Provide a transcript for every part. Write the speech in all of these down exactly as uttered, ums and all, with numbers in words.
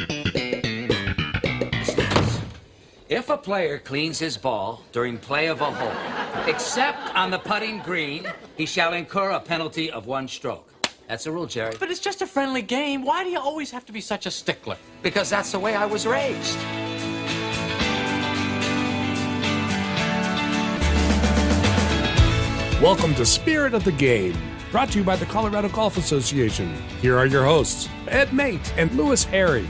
If a player cleans his ball during play of a hole, except on the putting green, he shall incur a penalty of one stroke. That's the rule, Jerry. But it's just a friendly game. Why do you always have to be such a stickler? Because that's the way I was raised. Welcome to Spirit of the Game, brought to you by the Colorado Golf Association. Here are your hosts, Ed Mate and Lewis Harry.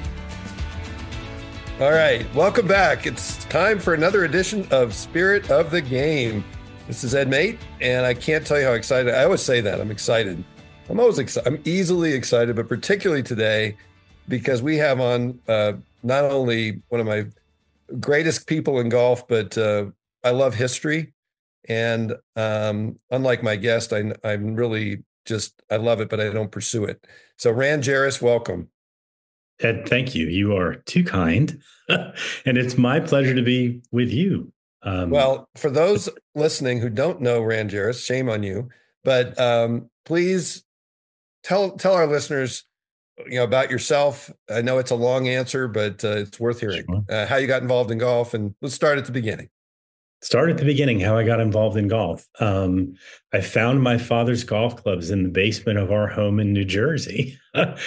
All right, welcome back. It's time for another edition of Spirit of the Game. This is Ed Mate, and I can't tell you how excited. I always say that. I'm excited. I'm always excited. I'm easily excited, but particularly today because we have on uh, not only one of my greatest people in golf, but uh, I love history. And um, unlike my guest, I, I'm really just, I love it, but I don't pursue it. So Rand Jarris, welcome. Ed, thank you. You are too kind. And it's my pleasure to be with you. Um, well, for those listening who don't know Rand Jarris, shame on you, but um, please tell tell our listeners, you know, about yourself. I know it's a long answer, but uh, it's worth hearing. Sure. Uh, how you got involved in golf, and let's start at the beginning. Start at the beginning, how I got involved in golf. Um, I found my father's golf clubs in the basement of our home in New Jersey.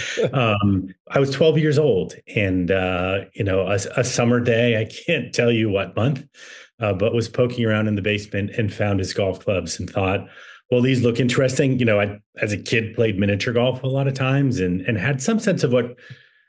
um, I was twelve years old, and, uh, you know, a, a summer day, I can't tell you what month, uh, but was poking around in the basement and found his golf clubs and thought, well, these look interesting. You know, I, as a kid, played miniature golf a lot of times and, and had some sense of what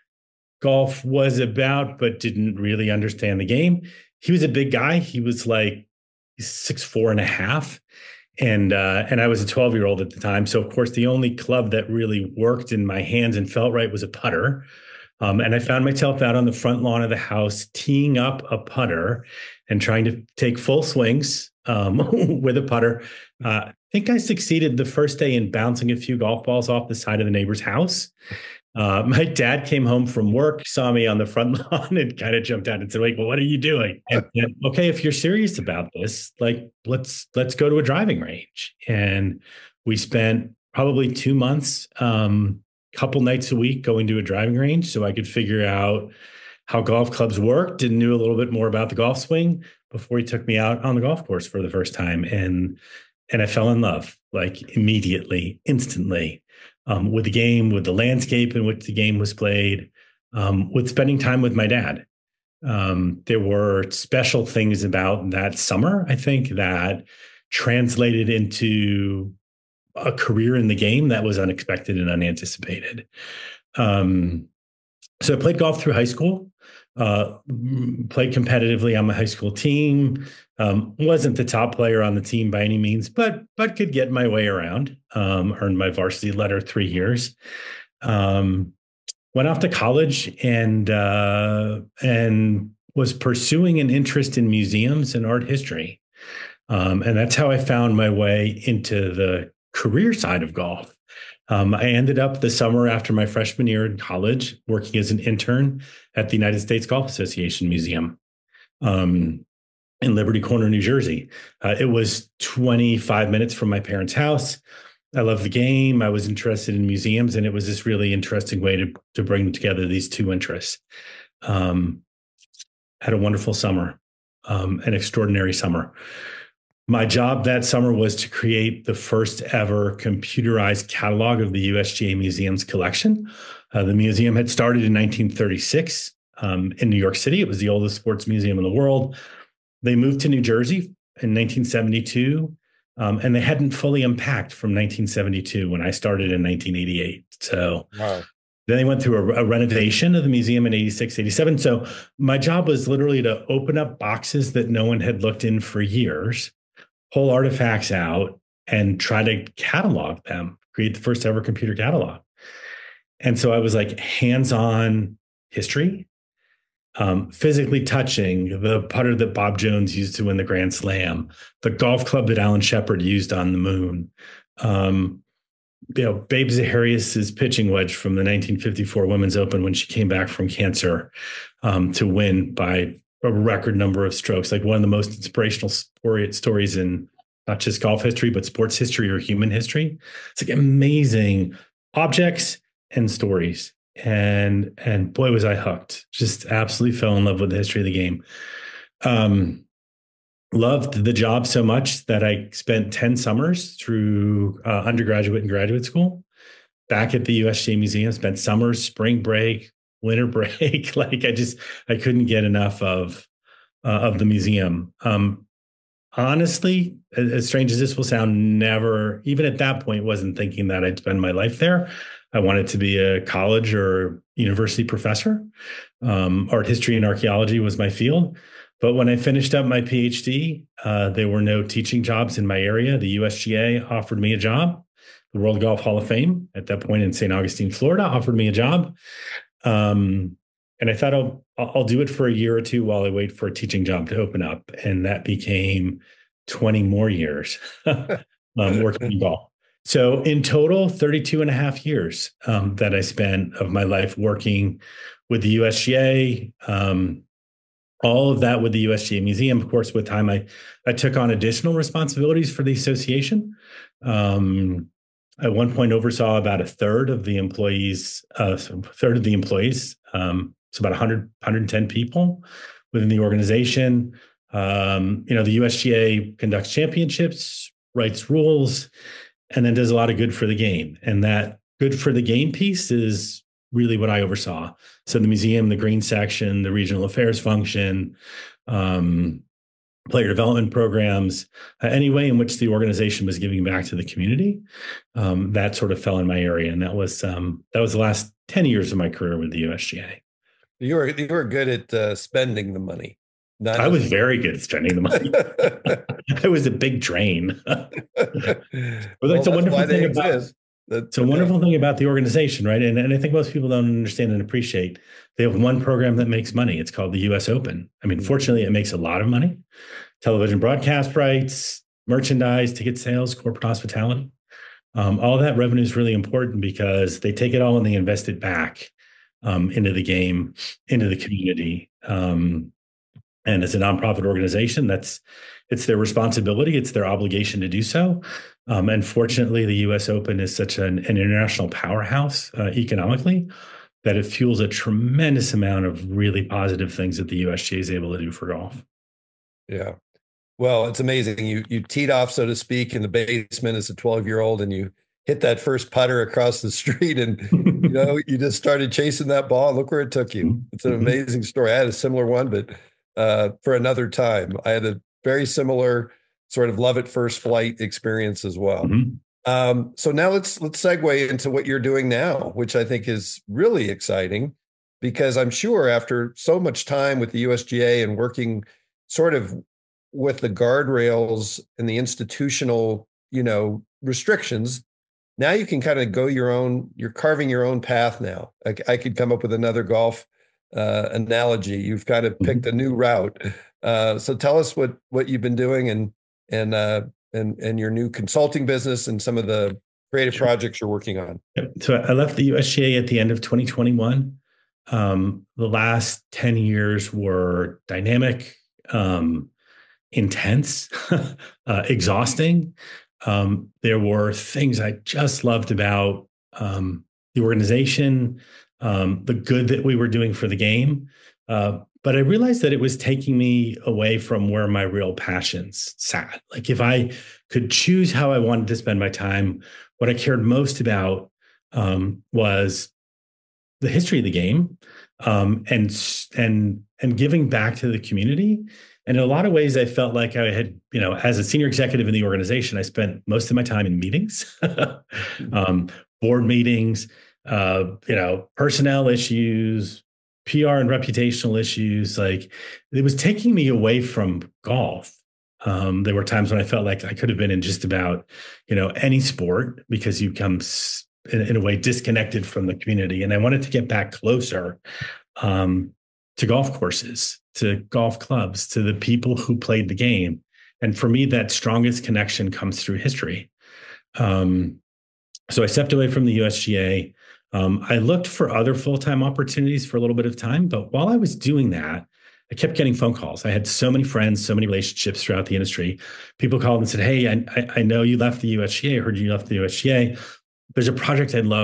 golf was about, but didn't really understand the game. He was a big guy. He was like six, four and a half. And, uh, and I was a twelve year old at the time. So of course, the only club that really worked in my hands and felt right was a putter. Um, and I found myself out on the front lawn of the house, teeing up a putter and trying to take full swings um, with a putter. Uh, I think I succeeded the first day in bouncing a few golf balls off the side of the neighbor's house. Uh, my dad came home from work, saw me on the front lawn and kind of jumped out and said, wait, well, what are you doing? And, and, okay, if you're serious about this, like, let's, let's go to a driving range. And we spent probably two months, um, couple nights a week going to a driving range so I could figure out how golf clubs worked and knew a little bit more about the golf swing before he took me out on the golf course for the first time. And, and I fell in love, like immediately, instantly. Um, with the game, with the landscape in which the game was played, um, with spending time with my dad. Um, there were special things about that summer, I think, that translated into a career in the game that was unexpected and unanticipated. Um, so I played golf through high school, uh, played competitively on my high school team. Um, wasn't the top player on the team by any means, but but could get my way around. Um, earned my varsity letter three years. Um, went off to college and uh, and was pursuing an interest in museums and art history. Um, and that's how I found my way into the career side of golf. Um, I ended up the summer after my freshman year in college working as an intern at the United States Golf Association Museum. Um, in Liberty Corner, New Jersey. Uh, it was twenty-five minutes from my parents' house. I loved the game. I was interested in museums, and it was this really interesting way to, to bring together these two interests. Um, had a wonderful summer, um, an extraordinary summer. My job that summer was to create the first ever computerized catalog of the U S G A Museum's collection. Uh, the museum had started in nineteen thirty-six um, in New York City. It was the oldest sports museum in the world. They moved to New Jersey in nineteen seventy-two, um, and they hadn't fully unpacked from nineteen seventy-two when I started in nineteen eighty-eight. So wow. Then they went through a, a renovation of the museum in eighty-six, eighty-seven. So my job was literally to open up boxes that no one had looked in for years, pull artifacts out, and try to catalog them, create the first ever computer catalog. And so I was like hands-on history, Um, physically touching the putter that Bob Jones used to win the Grand Slam, the golf club that Alan Shepard used on the moon, um, you know, Babe Zaharias's pitching wedge from the nineteen fifty-four Women's Open when she came back from cancer um, to win by a record number of strokes, like one of the most inspirational story, stories in not just golf history, but sports history or human history. It's like amazing objects and stories. and and boy was I hooked. Just absolutely fell in love with the history of the game. Um, loved the job so much that I spent ten summers through uh, undergraduate and graduate school back at the U S G A Museum. Spent summers, spring break, winter break. Like I just I couldn't get enough of uh, of the museum. Um, honestly, as strange as this will sound, never, even at that point, wasn't thinking that I'd spend my life there. I wanted to be a college or university professor. Um, art history and archaeology was my field. But when I finished up my PhD, uh, there were no teaching jobs in my area. The U S G A offered me a job. The World Golf Hall of Fame, at that point in Saint Augustine, Florida, offered me a job. Um, and I thought I'll, I'll do it for a year or two while I wait for a teaching job to open up. And that became twenty more years um, working in golf. So in total, thirty-two and a half years um, that I spent of my life working with the U S G A, um, all of that with the U S G A Museum. Of course, with time, I, I took on additional responsibilities for the association. Um, at one point oversaw about a third of the employees, uh, so a third of the employees. Um, it's about one hundred, one hundred ten people within the organization. Um, you know, the U S G A conducts championships, writes rules, and then does a lot of good for the game. And that good for the game piece is really what I oversaw. So the museum, the green section, the regional affairs function, um, player development programs, uh, any way in which the organization was giving back to the community, um, that sort of fell in my area. And that was um, that was the last ten years of my career with the U S G A. You were you were good at uh, spending the money. Not I was very good at spending the money. I was a big drain. Well, that's well, a wonderful thing about it's a wonderful thing about the organization, right? And, and I think most people don't understand and appreciate. They have one program that makes money. It's called the U S Open. I mean, fortunately, it makes a lot of money. Television broadcast rights, merchandise, ticket sales, corporate hospitality. Um, all that revenue is really important because they take it all and they invest it back um, into the game, into the community. Um, and as a nonprofit organization, that's it's their responsibility. It's their obligation to do so. Um, and fortunately, the U S Open is such an, an international powerhouse uh, economically that it fuels a tremendous amount of really positive things that the U S G A is able to do for golf. Yeah. Well, it's amazing. You you teed off, so to speak, in the basement as a twelve-year-old, and you hit that first putter across the street, and you know you just started chasing that ball. Look where it took you. It's an amazing story. I had a similar one, but uh, for another time. I had a very similar sort of love at first flight experience as well. Mm-hmm. Um, so now let's let's segue into what you're doing now, which I think is really exciting, because I'm sure after so much time with the U S G A and working sort of with the guardrails and the institutional, you know, restrictions, now you can kind of go your own, you're carving your own path now. I, I could come up with another golf uh, analogy. You've kind of picked a new route. Uh, so tell us what, what you've been doing and, and, uh, and, and your new consulting business and some of the creative sure. projects you're working on. So I left the U S G A at the end of twenty twenty-one. Um, the last ten years were dynamic, um, intense, uh, exhausting. Um, there were things I just loved about um, the organization, um, the good that we were doing for the game. Uh, but I realized that it was taking me away from where my real passions sat. Like if I could choose how I wanted to spend my time, what I cared most about um, was the history of the game um, and and and giving back to the community. And in a lot of ways, I felt like I had, you know, as a senior executive in the organization, I spent most of my time in meetings, um, board meetings, uh, you know, personnel issues, P R and reputational issues. Like it was taking me away from golf. Um, there were times when I felt like I could have been in just about, you know, any sport because you become in, in a way disconnected from the community. And I wanted to get back closer um, to golf courses, to golf clubs, to the people who played the game. And for me, that strongest connection comes through history. Um, so I stepped away from the U S G A. Um, I looked for other full-time opportunities for a little bit of time, but while I was doing that, I kept getting phone calls. I had so many friends, so many relationships throughout the industry. People called and said, hey, I, I know you left the U S G A. I heard you left the U S G A. There's a project I'd love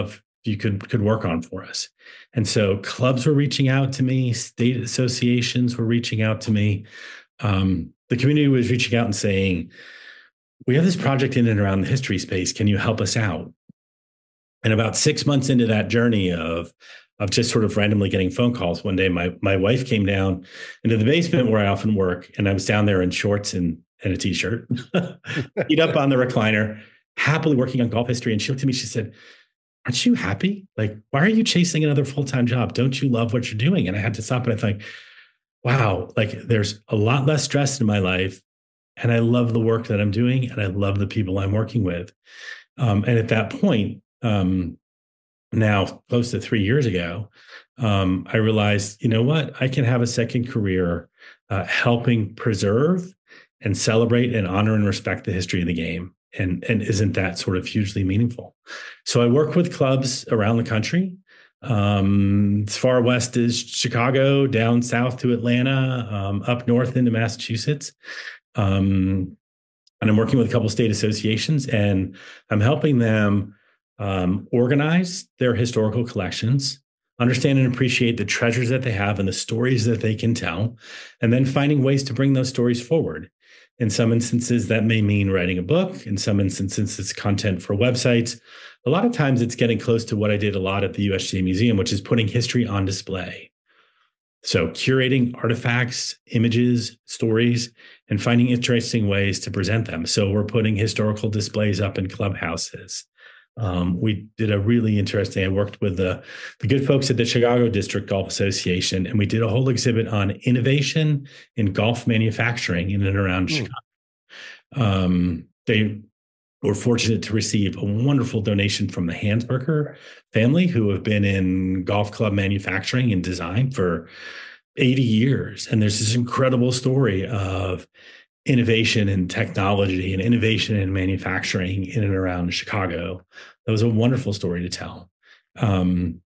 you could could work on for us. And so clubs were reaching out to me, state associations were reaching out to me. Um, the community was reaching out and saying, we have this project in and around the history space. Can you help us out? And about six months into that journey of of just sort of randomly getting phone calls, one day my my wife came down into the basement where I often work, and I was down there in shorts and, and a t-shirt, feet up on the recliner, happily working on golf history. And she looked at me, she said, aren't you happy? Like, why are you chasing another full-time job? Don't you love what you're doing? And I had to stop and I thought, wow, like there's a lot less stress in my life. And I love the work that I'm doing. And I love the people I'm working with. Um, and at that point, um, now close to three years ago, um, I realized, you know what, I can have a second career uh, helping preserve and celebrate and honor and respect the history of the game. And, and isn't that sort of hugely meaningful? So I work with clubs around the country. Um, as far west as Chicago, down south to Atlanta, um, up north into Massachusetts. Um, and I'm working with a couple of state associations, and I'm helping them um, organize their historical collections, understand and appreciate the treasures that they have and the stories that they can tell, and then finding ways to bring those stories forward. In some instances, that may mean writing a book. In some instances, it's content for websites. A lot of times it's getting close to what I did a lot at the U S G A Museum, which is putting history on display. So curating artifacts, images, stories, and finding interesting ways to present them. So we're putting historical displays up in clubhouses. Um, we did a really interesting, I worked with the, the good folks at the Chicago District Golf Association, and we did a whole exhibit on innovation in golf manufacturing in and around mm. Chicago. Um, they were fortunate to receive a wonderful donation from the Hansberger family, who have been in golf club manufacturing and design for eighty years. And there's this incredible story of innovation in technology and innovation in manufacturing in and around Chicago. That was a wonderful story to tell. Um,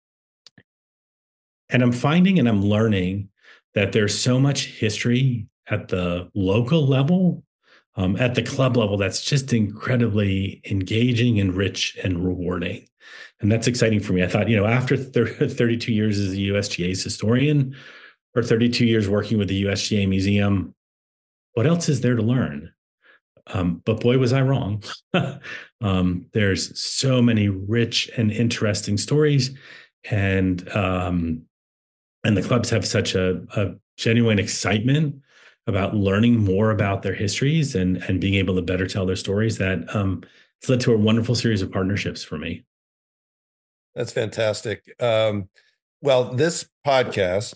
and I'm finding and I'm learning that there's so much history at the local level, um, at the club level, that's just incredibly engaging and rich and rewarding. And that's exciting for me. I thought, you know, after thirty-two years as a U S G A's historian, or thirty-two years working with the U S G A Museum, what else is there to learn? Um, but boy, was I wrong. um, there's so many rich and interesting stories, and um, and the clubs have such a, a genuine excitement about learning more about their histories and and being able to better tell their stories that um, it's led to a wonderful series of partnerships for me. That's fantastic. Um, well, this podcast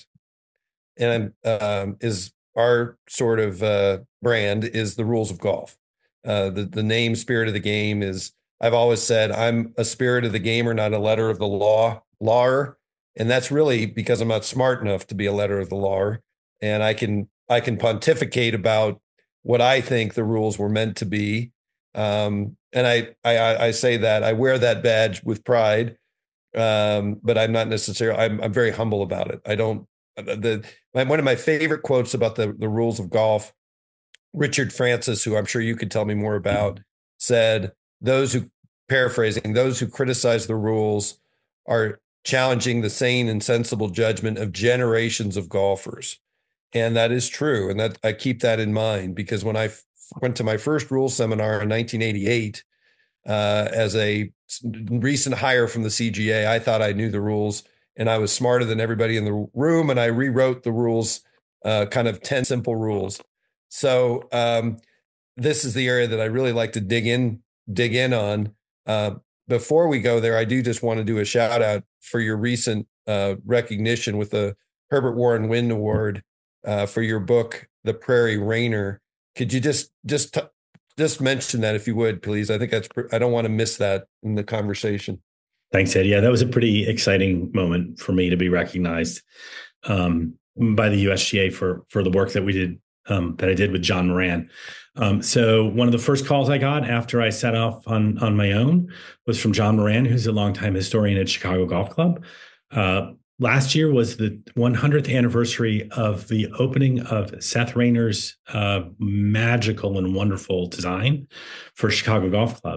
and um, is. Our sort of uh, brand is the rules of golf. Uh, the, the name Spirit of the Game is, I've always said, I'm a spirit of the gamer, not a letter of the law, lawer. And that's really because I'm not smart enough to be a letter of the law. And I can, I can pontificate about what I think the rules were meant to be. Um, and I, I, I say that I wear that badge with pride, um, but I'm not necessarily, I'm, I'm very humble about it. I don't, The my, one of my favorite quotes about the, the rules of golf, Richard Francis, who I'm sure you could tell me more about, said, those who, paraphrasing, those who criticize the rules are challenging the sane and sensible judgment of generations of golfers. And that is true. And that I keep that in mind, because when I f- went to my first rules seminar in nineteen eighty-eight, uh, as a recent hire from the C G A, I thought I knew the rules. And I was smarter than everybody in the room, and I rewrote the rules, uh, kind of ten simple rules. So um, this is the area that I really like to dig in, dig in on. Uh, before we go there, I do just want to do a shout out for your recent uh, recognition with the Herbert Warren Wind Award uh, for your book, The Prairie Rainer. Could you just just t- just mention that, if you would, please? I think that's. I don't want to miss that in the conversation. Thanks, Ed. Yeah, that was a pretty exciting moment for me to be recognized um, by the U S G A for for the work that we did, um, that I did with John Moran. Um, so one of the first calls I got after I set off on on my own was from John Moran, who's a longtime historian at Chicago Golf Club. Uh, last year was the one hundredth anniversary of the opening of Seth Rainer's uh, magical and wonderful design for Chicago Golf Club.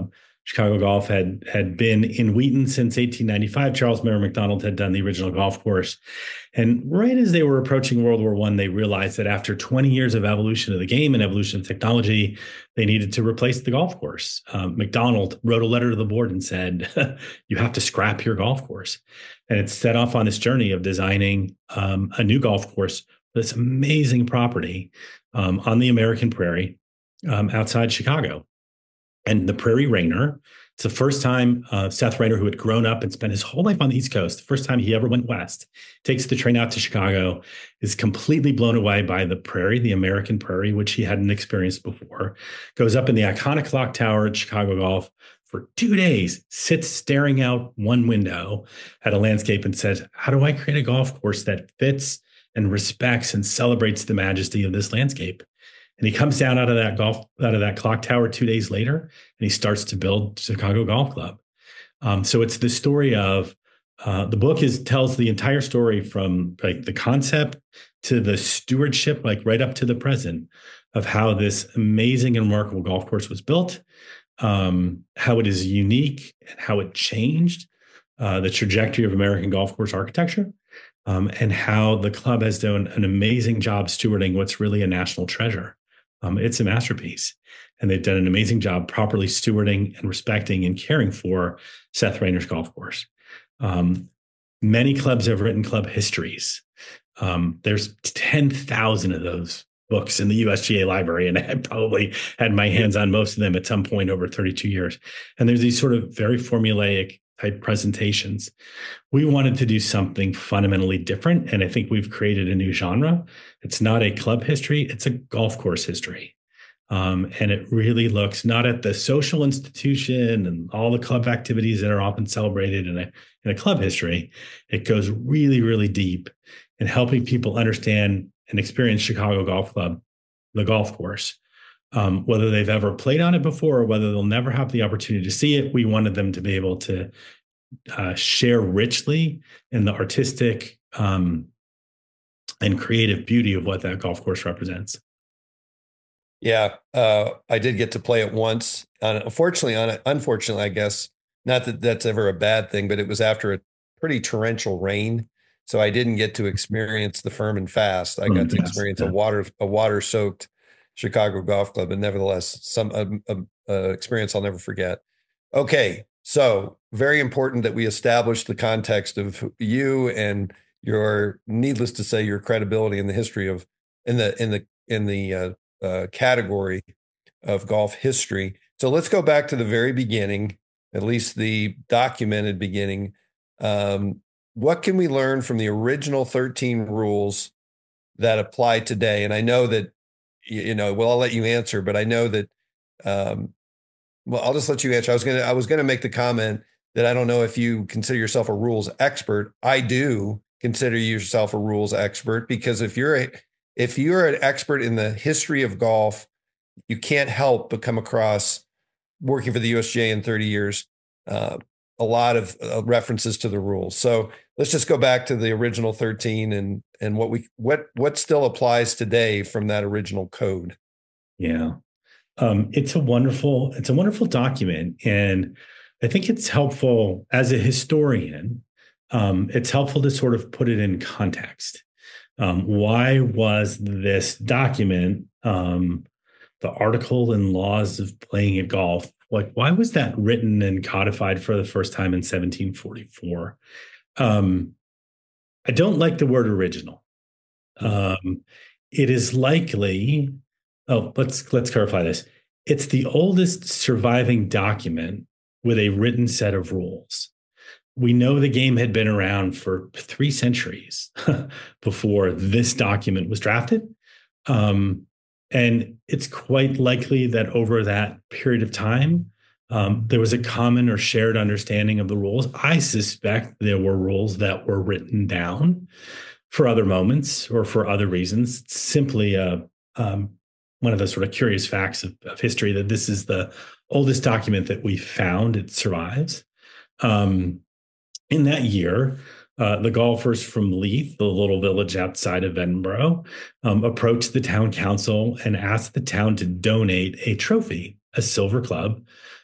Chicago Golf had had been in Wheaton since eighteen ninety-five. Charles Mary Macdonald had done the original golf course. And right as they were approaching World War One, they realized that after twenty years of evolution of the game and evolution of technology, they needed to replace the golf course. Um, Macdonald wrote a letter to the board and said, you have to scrap your golf course. And it set off on this journey of designing um, a new golf course for this amazing property um, on the American Prairie um, outside Chicago. And the Prairie Rainer, it's the first time uh, Seth Rainer, who had grown up and spent his whole life on the East Coast, the first time he ever went west, takes the train out to Chicago, is completely blown away by the prairie, the American prairie, which he hadn't experienced before, goes up in the iconic clock tower at Chicago Golf for two days, sits staring out one window at a landscape and says, how do I create a golf course that fits and respects and celebrates the majesty of this landscape? And he comes down out of that golf, out of that clock tower two days later, and he starts to build Chicago Golf Club. Um, so it's the story of uh, the book is tells the entire story from like the concept to the stewardship, like right up to the present, of how this amazing and remarkable golf course was built, um, how it is unique, and how it changed uh, the trajectory of American golf course architecture, um, and how the club has done an amazing job stewarding what's really a national treasure. Um, it's a masterpiece, and they've done an amazing job properly stewarding and respecting and caring for Seth Rainer's golf course. Um, many clubs have written club histories. Um, there's ten thousand of those books in the U S G A library, and I probably had my hands on most of them at some point over thirty-two years. And there's these sort of very formulaic type presentations. We wanted to do something fundamentally different, and I think we've created a new genre. It's not a club history, it's a golf course history. Um, and it really looks not at the social institution and all the club activities that are often celebrated in a, in a club history. It goes really, really deep in helping people understand and experience Chicago Golf Club, the golf course. Um, whether they've ever played on it before or whether they'll never have the opportunity to see it, we wanted them to be able to uh, share richly in the artistic um, and creative beauty of what that golf course represents. Yeah, uh, I did get to play it once. Uh, unfortunately, on a, unfortunately, I guess, not that that's ever a bad thing, but it was after a pretty torrential rain, so I didn't get to experience the firm and fast. I got Mm, to yes, experience yeah. a water a water soaked Chicago Golf Club, and nevertheless, some uh, uh, experience I'll never forget. Okay, so very important that we establish the context of you and your, needless to say, your credibility in the history of in the in the in the uh, uh, category of golf history. So let's go back to the very beginning, at least the documented beginning. Um, what can we learn from the original thirteen rules that apply today? And I know that, you know, well, I'll let you answer, but I know that, um, well, I'll just let you answer. I was going to, I was going to make the comment that I don't know if you consider yourself a rules expert. I do consider yourself a rules expert, because if you're a, if you're an expert in the history of golf, you can't help but come across, working for the U S G A in thirty years, uh, a lot of uh, references to the rules. So let's just go back to the original thirteen and and what we what what still applies today from that original code. Yeah. Um, it's a wonderful, it's a wonderful document. And I think it's helpful as a historian. Um, it's helpful to sort of put it in context. Um, why was this document, um, the article and laws of playing at golf, like why was that written and codified for the first time in seventeen forty-four? Um, I don't like the word original. Um, it is likely, oh, let's let's clarify this. It's the oldest surviving document with a written set of rules. We know the game had been around for three centuries before this document was drafted. Um, and it's quite likely that over that period of time, um, there was a common or shared understanding of the rules. I suspect there were rules that were written down for other moments or for other reasons. It's simply a, um, one of the sort of curious facts of, of history that this is the oldest document that we found. It survives. Um, in that year, uh, the golfers from Leith, the little village outside of Edinburgh, um, approached the town council and asked the town to donate a trophy, a silver club,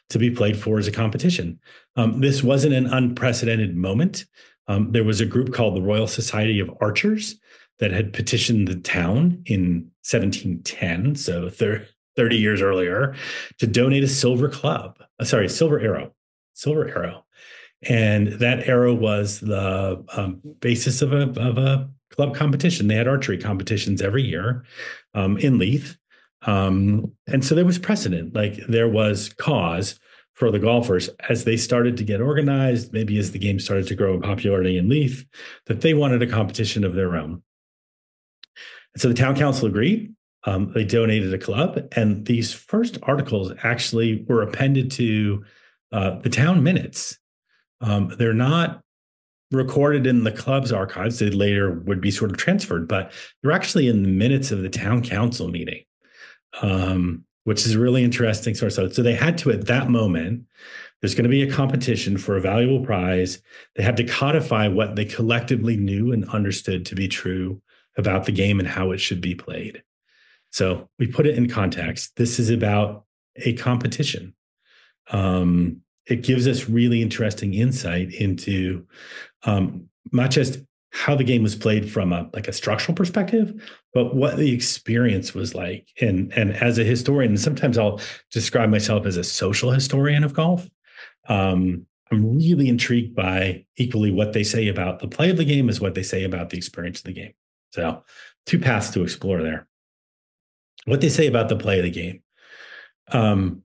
to be played for as a competition. Um, this wasn't an unprecedented moment. Um, there was a group called the Royal Society of Archers that had petitioned the town in seventeen ten, so thirty years earlier, to donate a silver club, uh, sorry, silver arrow, silver arrow. And that arrow was the um, basis of a, of a club competition. They had archery competitions every year um, in Leith. Um, and so there was precedent, like there was cause for the golfers as they started to get organized, maybe as the game started to grow in popularity in Leith, that they wanted a competition of their own. And so the town council agreed. Um, they donated a club, and these first articles actually were appended to uh, the town minutes. Um, they're not recorded in the club's archives. They later would be sort of transferred, but they're actually in the minutes of the town council meeting, um, which is a really interesting source. So, so they had to, at that moment, there's going to be a competition for a valuable prize. They had to codify what they collectively knew and understood to be true about the game and how it should be played. So we put it in context. This is about a competition. Um, it gives us really interesting insight into um, not just how the game was played from a like a structural perspective, but what the experience was like. And, and as a historian, and sometimes I'll describe myself as a social historian of golf. Um, I'm really intrigued by equally what they say about the play of the game as what they say about the experience of the game. So two paths to explore there. What they say about the play of the game. Um,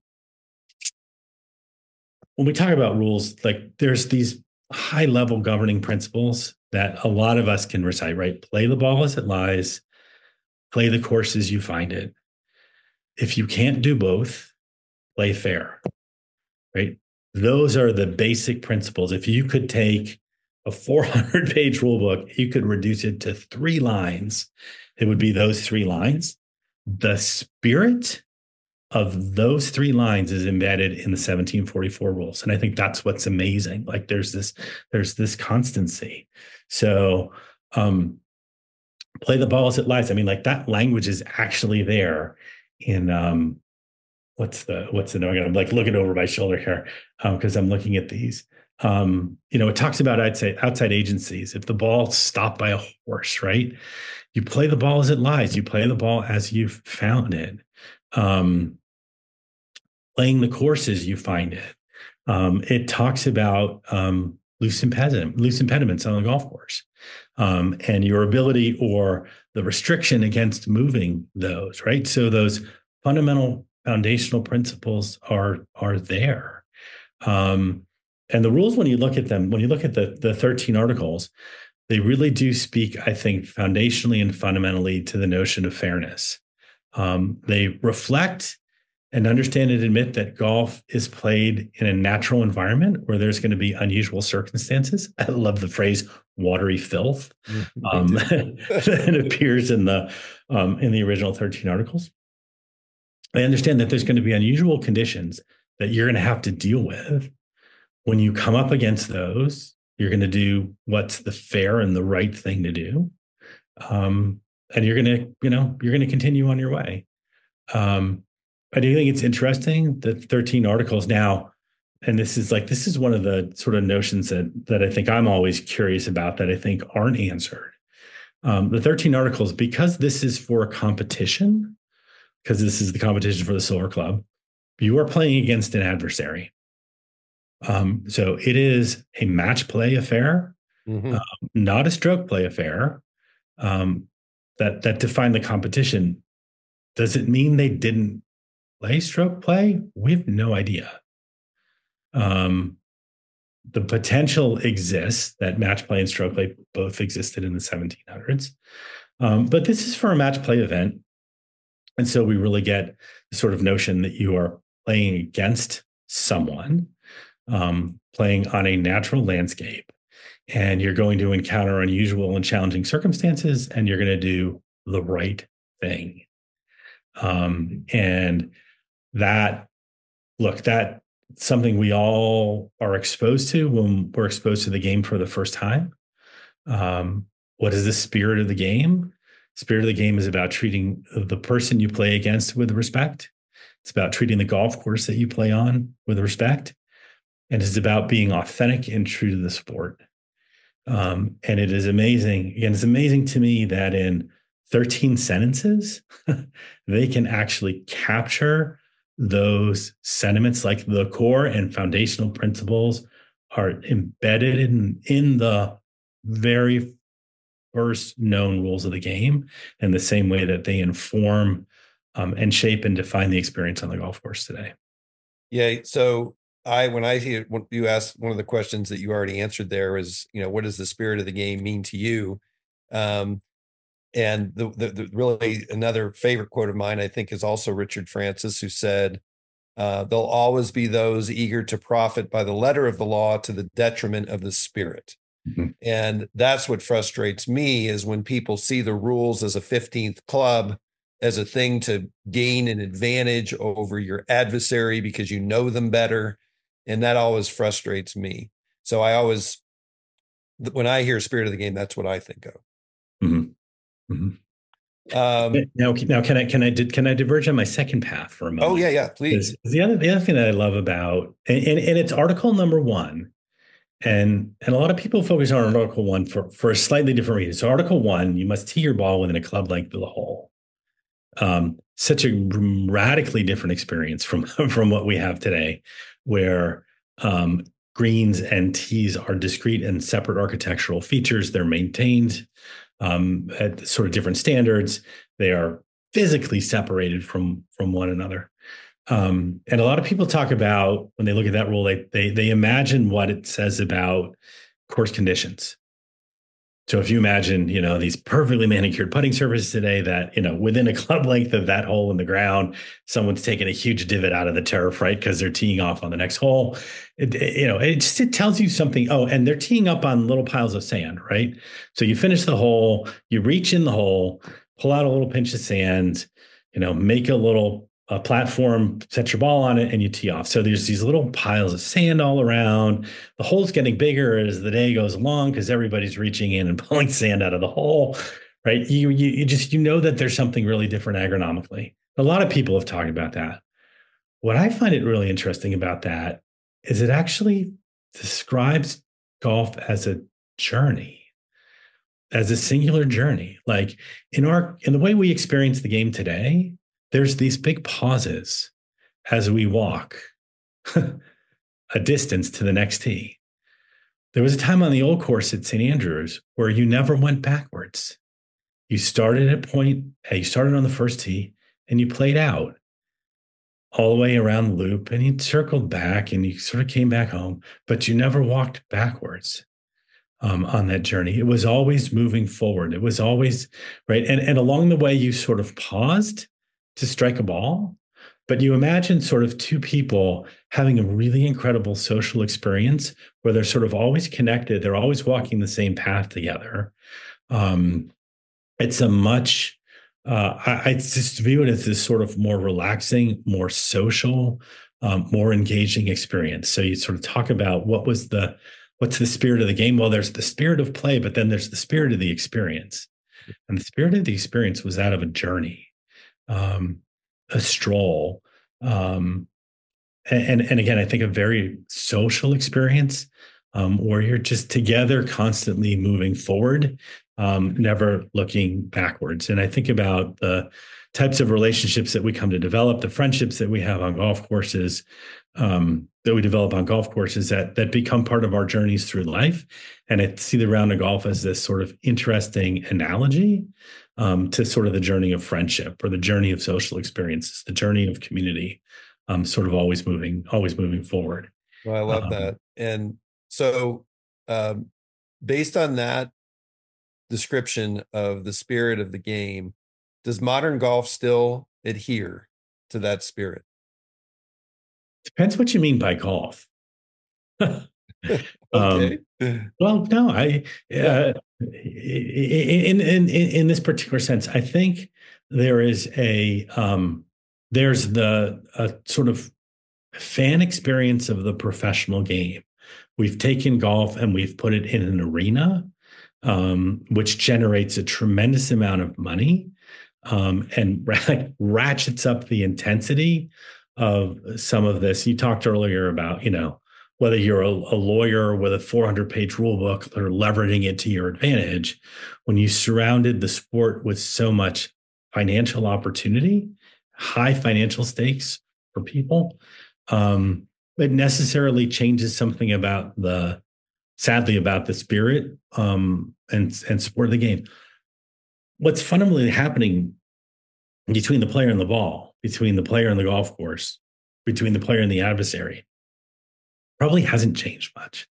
when we talk about rules, like there's these high level governing principles that a lot of us can recite, right? Play the ball as it lies, play the course as you find it. If you can't do both, play fair, right? Those are the basic principles. If you could take a four hundred page rule book, you could reduce it to three lines. It would be those three lines. The spirit of those three lines is embedded in the seventeen forty-four rules. And I think that's what's amazing. Like there's this, there's this constancy. So um, play the ball as it lies. I mean, like that language is actually there in um, what's the, what's the, no, I'm going to like look it over my shoulder here because um, I'm looking at these. Um, you know, it talks about, I'd say, outside agencies. If the ball's stopped by a horse, right? You play the ball as it lies. You play the ball as you've found it. Um, playing the courses, you find it. Um, it talks about um, loose, impediment, loose impediments on the golf course um, and your ability or the restriction against moving those, right? So those fundamental foundational principles are, are there. Um, and the rules, when you look at them, when you look at the, the thirteen articles, they really do speak, I think, foundationally and fundamentally to the notion of fairness. Um, they reflect and understand and admit that golf is played in a natural environment where there's going to be unusual circumstances. I love the phrase "watery filth" um, that appears in the um, in the original thirteen articles. I understand that there's going to be unusual conditions that you're going to have to deal with. When you come up against those, you're going to do what's the fair and the right thing to do. Um, and you're going to, you know, you're going to continue on your way. Um, I do think it's interesting that thirteen articles now, and this is like, this is one of the sort of notions that, that I think I'm always curious about that I think aren't answered. Um, the thirteen articles, because this is for a competition, because this is the competition for the Silver Club, you are playing against an adversary. Um, so it is a match play affair, mm-hmm. um, not a stroke play affair. Um, that that define the competition. Does it mean they didn't play stroke play? We have no idea. Um, the potential exists that match play and stroke play both existed in the seventeen hundreds, um, but this is for a match play event, and so we really get the sort of notion that you are playing against someone. Um, playing on a natural landscape, and you're going to encounter unusual and challenging circumstances, and you're going to do the right thing. Um, and that, look, that's something we all are exposed to when we're exposed to the game for the first time. Um, what is the spirit of the game? Spirit of the game is about treating the person you play against with respect. It's about treating the golf course that you play on with respect. And it's about being authentic and true to the sport. Um, and it is amazing. Again, it's amazing to me that in thirteen sentences, they can actually capture those sentiments, like the core and foundational principles are embedded in, in the very first known rules of the game, in the same way that they inform um, and shape and define the experience on the golf course today. Yeah. So I, when I hear when you asked, one of the questions that you already answered there is, you know, what does the spirit of the game mean to you? Um, and the, the, the really another favorite quote of mine, I think, is also Richard Francis, who said, uh, there'll always be those eager to profit by the letter of the law to the detriment of the spirit. Mm-hmm. And that's what frustrates me, is when people see the rules as a fifteenth club, as a thing to gain an advantage over your adversary because you know them better. And that always frustrates me. So I always, when I hear spirit of the game, that's what I think of. Mm-hmm. Mm-hmm. Um, now, now, can I can I can I diverge on my second path for a moment? Oh yeah, yeah, please. The other the other thing that I love about and, and, and it's article number one, and and a lot of people focus on article one for for a slightly different reason. So article one, you must tee your ball within a club length of the hole. Um, such a radically different experience from from what we have today, where um, greens and tees are discrete and separate architectural features. They're maintained um, at sort of different standards. They are physically separated from from one another. Um, and a lot of people talk about, when they look at that rule, they they they imagine what it says about course conditions. So if you imagine, you know, these perfectly manicured putting surfaces today that, you know, within a club length of that hole in the ground, someone's taken a huge divot out of the turf, right? Because they're teeing off on the next hole. It, it, you know, it just it tells you something. Oh, and they're teeing up on little piles of sand, right? So you finish the hole, you reach in the hole, pull out a little pinch of sand, you know, make a little a platform, set your ball on it, and you tee off. So there's these little piles of sand all around. The hole's getting bigger as the day goes along because everybody's reaching in and pulling sand out of the hole, right? You, you, you just, you know that there's something really different agronomically. A lot of people have talked about that. What I find it really interesting about that is it actually describes golf as a journey, as a singular journey. Like in our, in the way we experience the game today, there's these big pauses as we walk a distance to the next tee. There was a time on the old course at Saint Andrews where you never went backwards. You started at point, you started on the first tee and you played out all the way around the loop and you circled back and you sort of came back home, but you never walked backwards um, on that journey. It was always moving forward. It was always, right? And, and along the way, you sort of paused to strike a ball, but you imagine sort of two people having a really incredible social experience where they're sort of always connected. They're always walking the same path together. Um, it's a much, uh, I, I just view it as this sort of more relaxing, more social, um, more engaging experience. So you sort of talk about what was the, what's the spirit of the game? Well, there's the spirit of play, but then there's the spirit of the experience. And the spirit of the experience was that of a journey. Um, a stroll, um, and and again, I think a very social experience um, where you're just together, constantly moving forward, um, never looking backwards. And I think about the types of relationships that we come to develop, the friendships that we have on golf courses, um, that we develop on golf courses that that become part of our journeys through life. And I see the round of golf as this sort of interesting analogy Um, to sort of the journey of friendship or the journey of social experiences, the journey of community, um, sort of always moving, always moving forward. Well, I love um, that. And so um, based on that description of the spirit of the game, does modern golf still adhere to that spirit? Depends what you mean by golf. Okay. Um, well, no, I, uh, in, in, in, in this particular sense, I think there is a, um, there's the a sort of fan experience of the professional game. We've taken golf and we've put it in an arena, um, which generates a tremendous amount of money. um, and ratchets up the intensity of some of this. You talked earlier about, you know, whether you're a, a lawyer with a four hundred page rule book or leveraging it to your advantage, when you surrounded the sport with so much financial opportunity, high financial stakes for people, um, it necessarily changes something about the, sadly, about the spirit um, and, and sport of the game. What's fundamentally happening between the player and the ball, between the player and the golf course, between the player and the adversary, probably hasn't changed much.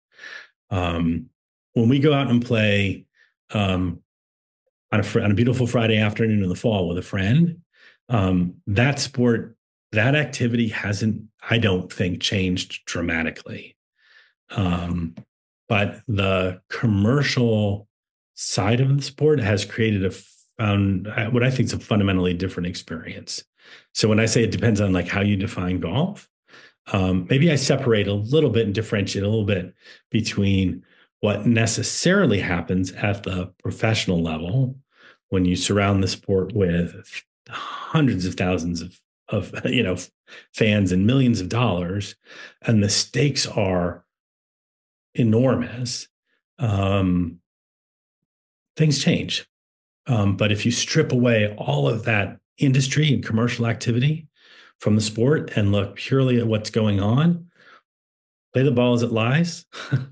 Um, when we go out and play um, on, a, on a beautiful Friday afternoon in the fall with a friend, um, that sport, that activity hasn't, I don't think, changed dramatically. Um, but the commercial side of the sport has created a found what I think is a fundamentally different experience. So when I say it depends on like how you define golf, um, maybe I separate a little bit and differentiate a little bit between what necessarily happens at the professional level when you surround the sport with hundreds of thousands of, of you know, fans and millions of dollars, and the stakes are enormous. Um, things change. Um, but if you strip away all of that industry and commercial activity from the sport and look purely at what's going on, play the ball as it lies,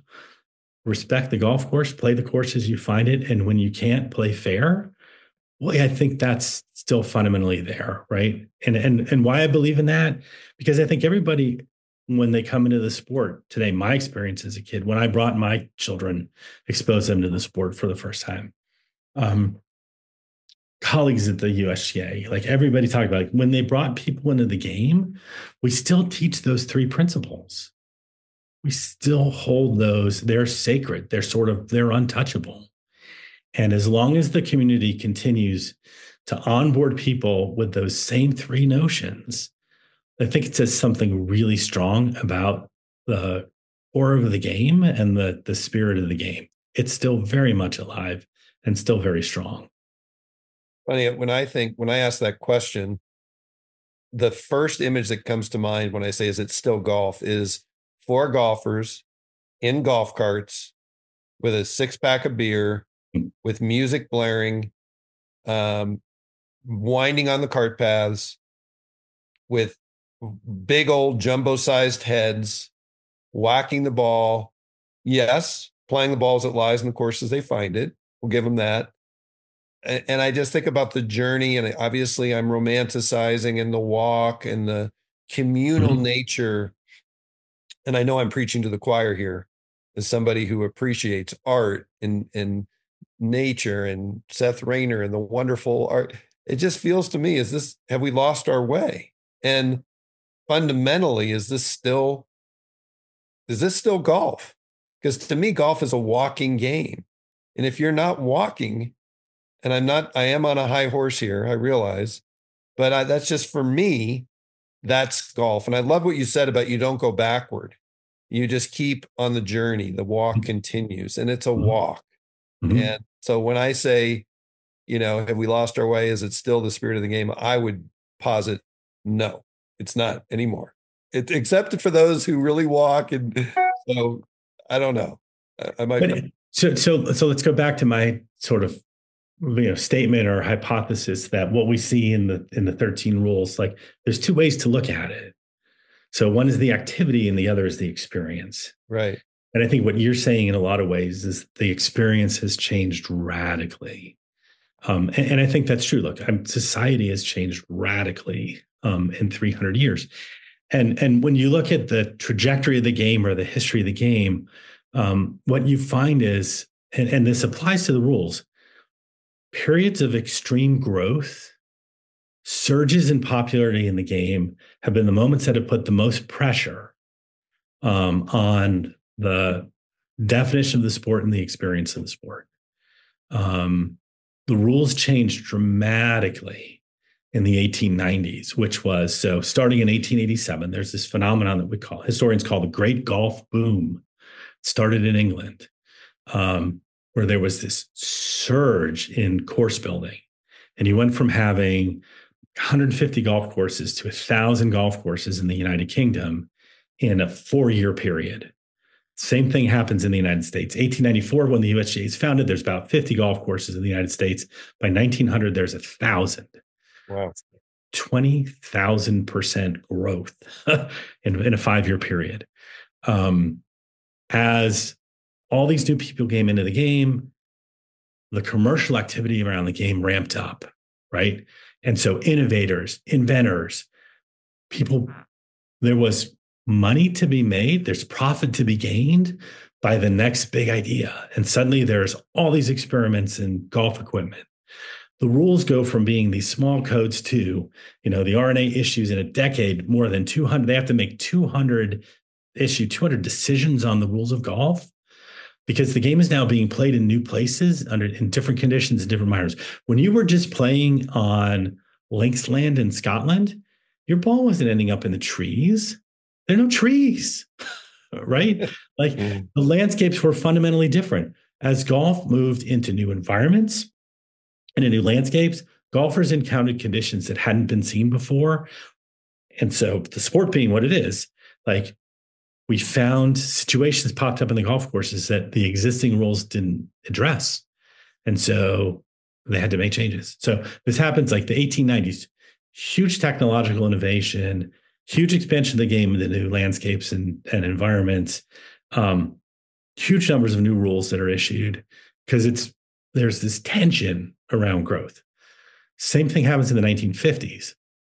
respect the golf course, play the course as you find it, and when you can't, play fair. Boy, I think that's still fundamentally there, right? And and and why I believe in that, because I think everybody, when they come into the sport today, my experience as a kid, when I brought my children, exposed them to the sport for the first time, um, colleagues at the U S G A, like everybody talked about, like when they brought people into the game, we still teach those three principles. We still hold those. They're sacred. They're sort of, they're untouchable. And as long as the community continues to onboard people with those same three notions, I think it says something really strong about the core of the game and the, the spirit of the game. It's still very much alive and still very strong. Funny, when I think, when I ask that question, the first image that comes to mind when I say, is it still golf, is four golfers in golf carts with a six pack of beer, with music blaring, um, winding on the cart paths, with big old jumbo sized heads, whacking the ball. Yes, playing the balls it lies in the course as they find it. We'll give them that. And I just think about the journey, and obviously I'm romanticizing in the walk and the communal mm-hmm. nature. And I know I'm preaching to the choir here as somebody who appreciates art and, and nature and Seth Rayner and the wonderful art. It just feels to me, is this, have we lost our way? And fundamentally, is this still, is this still golf? Because to me, golf is a walking game. And if you're not walking, and I'm not, I am on a high horse here, I realize, but I, that's just for me, that's golf. And I love what you said about you don't go backward. You just keep on the journey. The walk continues, and it's a walk. Mm-hmm. And so when I say, you know, have we lost our way? Is it still the spirit of the game? I would posit, no, it's not anymore. It, except for those who really walk. And so I don't know. I, I might. But, so, so, so let's go back to my sort of, you know, statement or hypothesis that what we see in the in the thirteen rules, like there's two ways to look at it. So one is the activity and the other is the experience. Right. And I think what you're saying in a lot of ways is the experience has changed radically. Um, and, and I think that's true. Look, I'm, society has changed radically um, in three hundred years. And, and when you look at the trajectory of the game or the history of the game, um, what you find is, and, and this applies to the rules, periods of extreme growth, surges in popularity in the game have been the moments that have put the most pressure um, on the definition of the sport and the experience of the sport. Um, the rules changed dramatically in the eighteen nineties, which was, so starting in eighteen eighty-seven, there's this phenomenon that we call, historians call the Great Golf Boom. It started in England, um, where there was this surge in course building And you went from having one hundred fifty golf courses to one thousand golf courses in the United Kingdom in a four-year period. Same thing happens in the United States. eighteen ninety-four, when the U S G A is founded, there's about fifty golf courses in the United States. By nineteen hundred, there's one thousand. Wow. twenty thousand percent growth in, in a five-year period. Um, as all these new people came into the game, the commercial activity around the game ramped up, right? And so innovators, inventors, people, there was money to be made, there's profit to be gained by the next big idea. And suddenly there's all these experiments in golf equipment. The rules go from being these small codes to, you know, the R N A issues in a decade more than two hundred. They have to make two hundred, issue two hundred decisions on the rules of golf, because the game is now being played in new places under in different conditions and different minors. When you were just playing on Linksland in Scotland, your ball wasn't ending up in the trees. There are no trees, right? Like mm. the landscapes were fundamentally different. As golf moved into new environments and in new landscapes, golfers encountered conditions that hadn't been seen before. And so the sport being what it is, like we found situations popped up in the golf courses that the existing rules didn't address. And so they had to make changes. So this happens like the eighteen nineties, huge technological innovation, huge expansion of the game into new landscapes and, and environments, um, huge numbers of new rules that are issued because it's there's this tension around growth. Same thing happens in the nineteen fifties.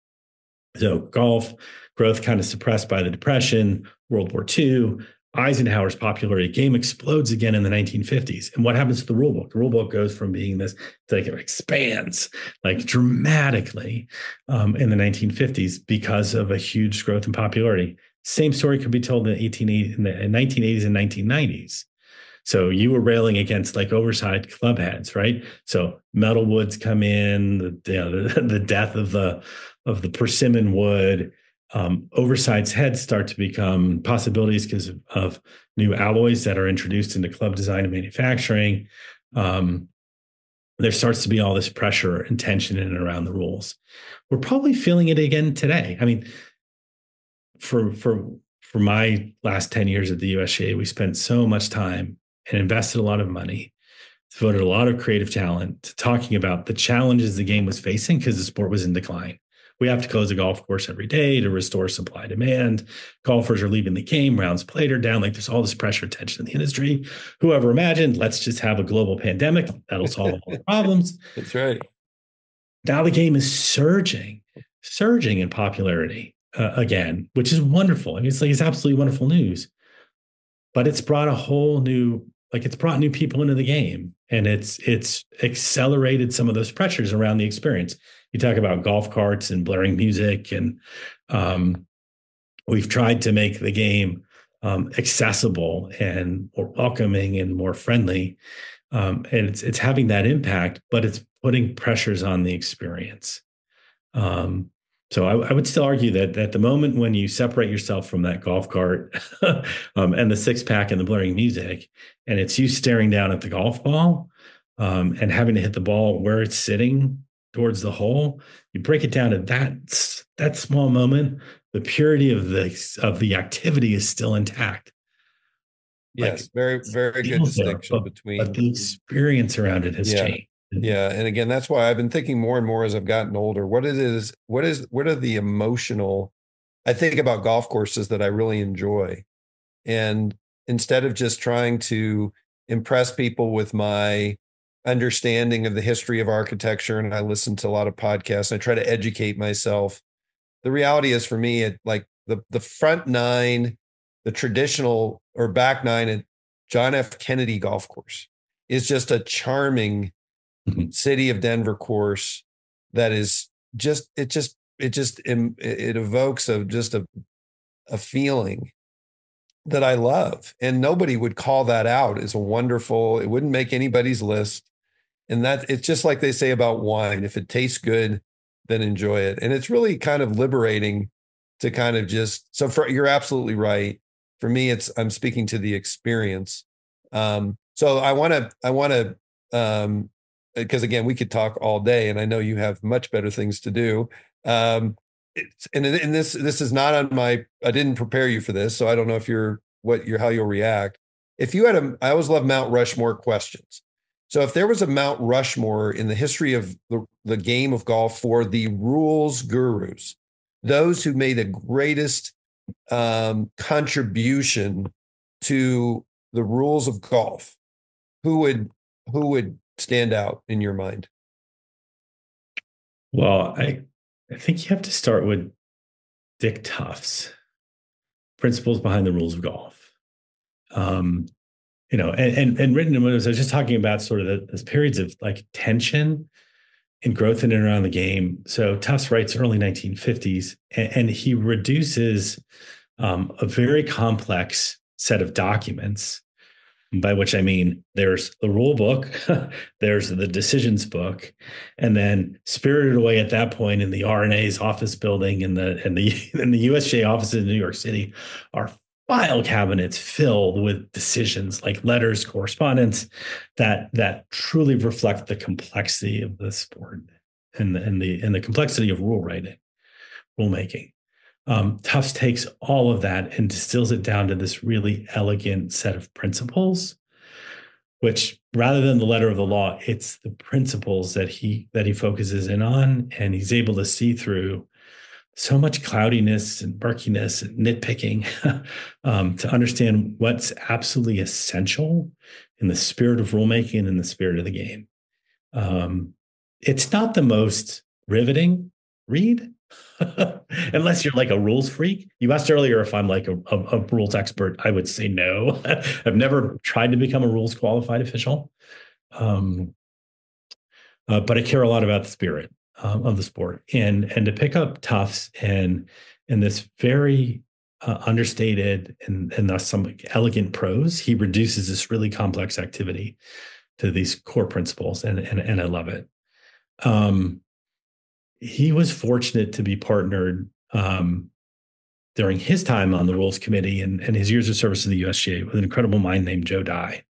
So golf growth kind of suppressed by the Depression, World War Two, Eisenhower's popularity, game explodes again in the nineteen fifties. And what happens to the rule book? The rule book goes from being this, to like it expands like dramatically um, in the nineteen fifties because of a huge growth in popularity. Same story could be told in the eighteen eighties, in the nineteen eighties and nineteen nineties. So you were railing against like oversized club heads, right? So metal woods come in, the, you know, the, the death of the of the persimmon wood. Um, oversized heads start to become possibilities because of, of new alloys that are introduced into club design and manufacturing. Um, there starts to be all this pressure and tension in and around the rules. We're probably feeling it again today. I mean, for for for my last ten years at the U S G A, we spent so much time and invested a lot of money, devoted a lot of creative talent to talking about the challenges the game was facing because the sport was in decline. We have to close a golf course every day to restore supply demand. Golfers are leaving the game. Rounds played are down. Like there's all this pressure, tension in the industry. Whoever imagined, let's just have a global pandemic. That'll solve all the problems. That's right. Now the game is surging, surging in popularity uh, again, which is wonderful. I mean, it's like it's absolutely wonderful news. But it's brought a whole new, like it's brought new people into the game, and it's it's accelerated some of those pressures around the experience. You talk about golf carts and blaring music, and um, we've tried to make the game um, accessible and more welcoming and more friendly. Um, and it's it's having that impact, but it's putting pressures on the experience. Um, so I, I would still argue that at the moment when you separate yourself from that golf cart um, and the six pack and the blaring music, and it's you staring down at the golf ball um, and having to hit the ball where it's sitting towards the hole, you break it down to that that small moment, the purity of the of the activity is still intact. Yes, like, very, very good distinction there, but, between but the experience around it has yeah. changed. Yeah. And again, that's why I've been thinking more and more as I've gotten older, what it is, what is, what are the emotional, I think about golf courses that I really enjoy. And instead of just trying to impress people with my understanding of the history of architecture, and I listen to a lot of podcasts, and I try to educate myself. The reality is for me, it like the, the front nine, the traditional or back nine at John F. Kennedy Golf Course is just a charming mm-hmm. city of Denver course that is just, it just, it just, it evokes a, just a, a feeling that I love. And nobody would call that out as a wonderful, it wouldn't make anybody's list. And that it's just like they say about wine. If it tastes good, then enjoy it. And it's really kind of liberating to kind of just, so for, you're absolutely right. For me, it's, I'm speaking to the experience. Um, so I want to, I want to um, because again, we could talk all day, and I know you have much better things to do. Um, it's, and, and this this is not on my. I didn't prepare you for this, so I don't know if you're what you're how you'll react. If you had a, I always love Mount Rushmore questions. So if there was a Mount Rushmore in the history of the, the game of golf for the rules gurus, those who made the greatest um, contribution to the rules of golf, who would who would stand out in your mind? Well, I I think you have to start with Dick Tufts, Principles Behind the Rules of Golf. Um, you know, and and, and written in what I was just talking about, sort of the, those periods of like tension and growth in and around the game. So Tufts writes early nineteen fifties, and, and he reduces um, a very complex set of documents, by which I mean there's the rule book, there's the decisions book, and then spirited away at that point in the R N A's office building and the and the and the U S G A offices in New York City are file cabinets filled with decisions like letters, correspondence that that truly reflect the complexity of the sport and the, and the and the complexity of rule writing, rulemaking. Um, Tufts takes all of that and distills it down to this really elegant set of principles, which rather than the letter of the law, it's the principles that he that he focuses in on, and he's able to see through so much cloudiness and murkiness and nitpicking um, to understand what's absolutely essential in the spirit of rulemaking and in the spirit of the game. Um, it's not the most riveting read, unless you're like a rules freak. You asked earlier if I'm like a, a, a rules expert. I would say no. I've never tried to become a rules qualified official, um, uh, but I care a lot about the spirit um, of the sport. And and to pick up Tufts and in this very uh, understated and and thus some elegant prose, he reduces this really complex activity to these core principles, and and, and I love it. Um, He was fortunate to be partnered um, during his time on the Rules Committee and, and his years of service to the U S G A with an incredible mind named Joe Dye.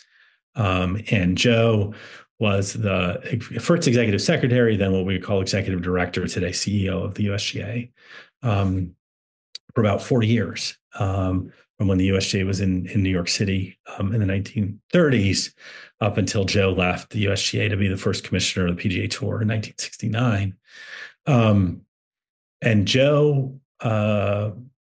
Um, and Joe was the first executive secretary, then what we call executive director, today C E O of the U S G A, um, for about forty years, um, from when the U S G A was in, in New York City um, in the nineteen thirties up until Joe left the U S G A to be the first commissioner of the P G A Tour in nineteen sixty-nine. Um, and Joe, uh,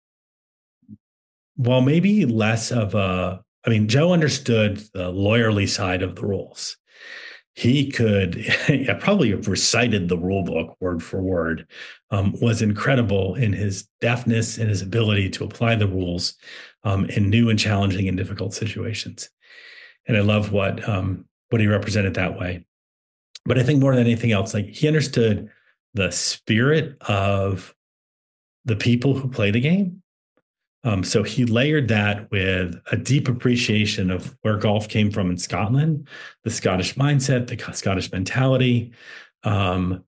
while maybe less of a, I mean, Joe understood the lawyerly side of the rules. He could yeah, probably have recited the rule book word for word, um, was incredible in his deftness and his ability to apply the rules um, in new and challenging and difficult situations. And I love what um, what he represented that way. But I think more than anything else, like he understood the spirit of the people who play the game. Um, so he layered that with a deep appreciation of where golf came from in Scotland, the Scottish mindset, the Scottish mentality. Um,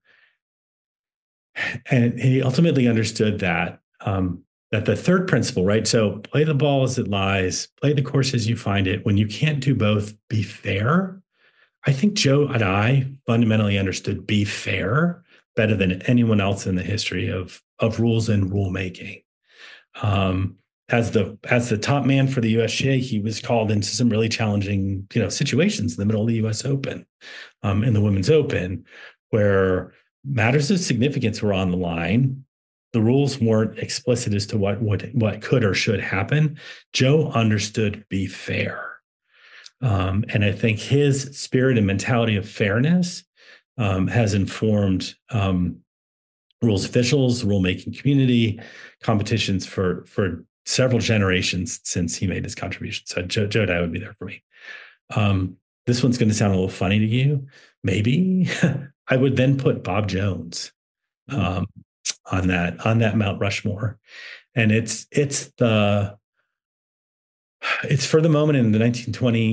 and he ultimately understood that, um, that the third principle, right? So play the ball as it lies, play the course as you find it. When you can't do both, be fair. I think Joe and I fundamentally understood be fair better than anyone else in the history of, of rules and rulemaking. Um, as the as the top man for the U S G A, he was called into some really challenging, you know, situations in the middle of the U S Open, um, in the Women's Open, where matters of significance were on the line. The rules weren't explicit as to what what what could or should happen. Joe understood be fair, um, and I think his spirit and mentality of fairness um, has informed um, rules officials, rulemaking community, competitions for for several generations since he made his contribution. So Joe, Joe Dye would be there for me. Um, this one's going to sound a little funny to you. Maybe I would then put Bob Jones um, on that on that Mount Rushmore, and it's it's the it's for the moment in the nineteen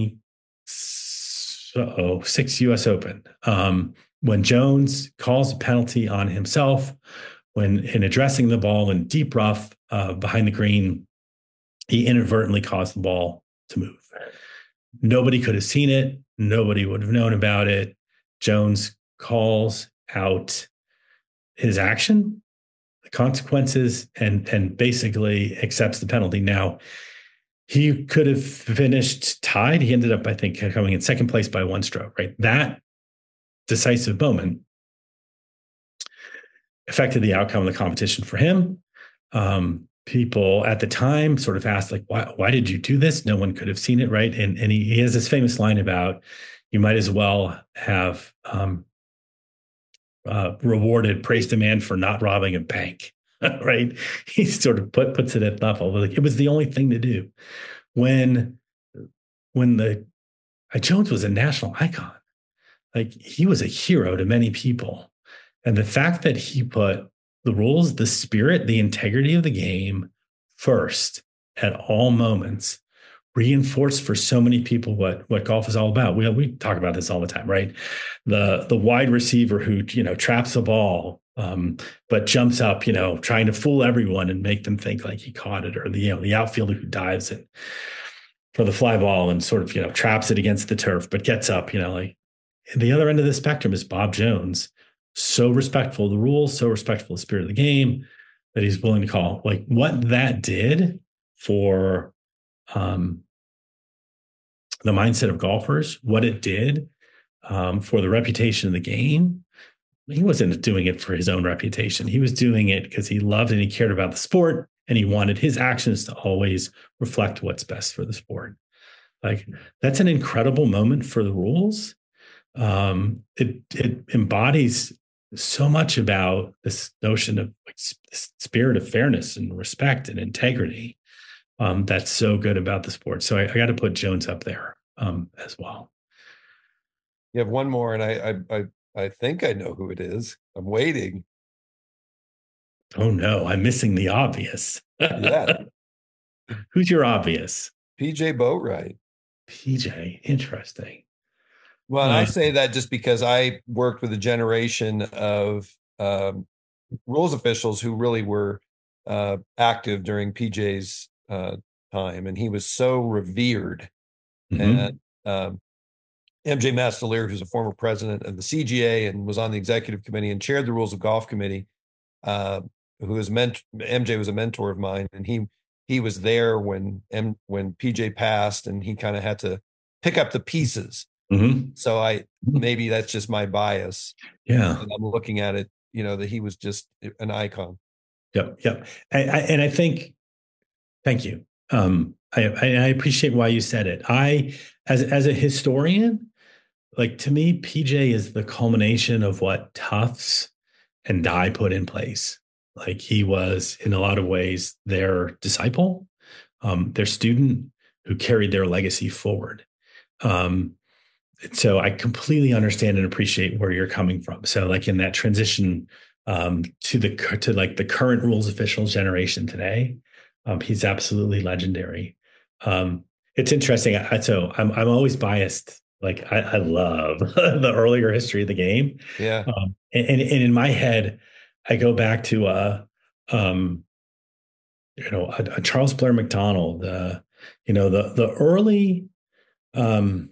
twenty-six U S Open. Um, when Jones calls a penalty on himself, when in addressing the ball in deep rough uh, behind the green, he inadvertently caused the ball to move. Nobody could have seen it. Nobody would have known about it. Jones calls out his action, the consequences, and and basically accepts the penalty. Now, he could have finished tied. He ended up, I think, coming in second place by one stroke, right? That decisive moment affected the outcome of the competition for him. Um, people at the time sort of asked, like, why, why did you do this? No one could have seen it, right? And, and he, he has this famous line about, you might as well have um, uh, rewarded, praised a man for not robbing a bank, right? He sort of put, puts it at level. Like, it was the only thing to do. When, when the uh, Jones was a national icon, like, he was a hero to many people. And the fact that he put the rules, the spirit, the integrity of the game first at all moments reinforced for so many people what, what golf is all about. We, we talk about this all the time, right? The, the wide receiver who, you know, traps the ball, um, but jumps up, you know, trying to fool everyone and make them think like he caught it, or the, you know, the outfielder who dives it for the fly ball and sort of, you know, traps it against the turf, but gets up, you know, like. And the other end of the spectrum is Bob Jones. So respectful of the rules, so respectful of the spirit of the game that he's willing to call. Like, what that did for um, the mindset of golfers, what it did um, for the reputation of the game. He wasn't doing it for his own reputation. He was doing it because he loved and he cared about the sport, and he wanted his actions to always reflect what's best for the sport. Like, that's an incredible moment for the rules. Um, it it embodies so much about this notion of like this spirit of fairness and respect and integrity um, that's so good about the sport. So I, I got to put Jones up there um, as well. You have one more, and I, I I I think I know who it is. I'm waiting. Oh no, I'm missing the obvious. Yeah. Who's your obvious? P J Boatwright. P J, interesting. Well, and I Uh, say that just because I worked with a generation of um, rules officials who really were uh, active during P J's uh, time, and he was so revered. mhm. And um, M J Mastelier, who's a former president of the C G A and was on the executive committee and chaired the Rules of Golf Committee, uh, who was ment- M J was a mentor of mine, and he he was there when M- when P J passed, and he kind of had to pick up the pieces. Mm-hmm. So I maybe that's just my bias. Yeah. And I'm looking at it, you know, that he was just an icon. Yep. Yep. I, I, and I think, thank you. Um, I, I I appreciate why you said it. I, as as a historian, like, to me, P J is the culmination of what Tufts and Dye put in place. Like, he was in a lot of ways their disciple, um, their student who carried their legacy forward. Um, So I completely understand and appreciate where you're coming from. So, like, in that transition um, to the to like the current rules official generation today, um, he's absolutely legendary. Um, it's interesting. I, so I'm I'm always biased. Like, I, I love the earlier history of the game. Yeah. Um, and, and and in my head, I go back to uh, um, you know, a, a Charles Blair Macdonald. Uh, you know, the the early. Um,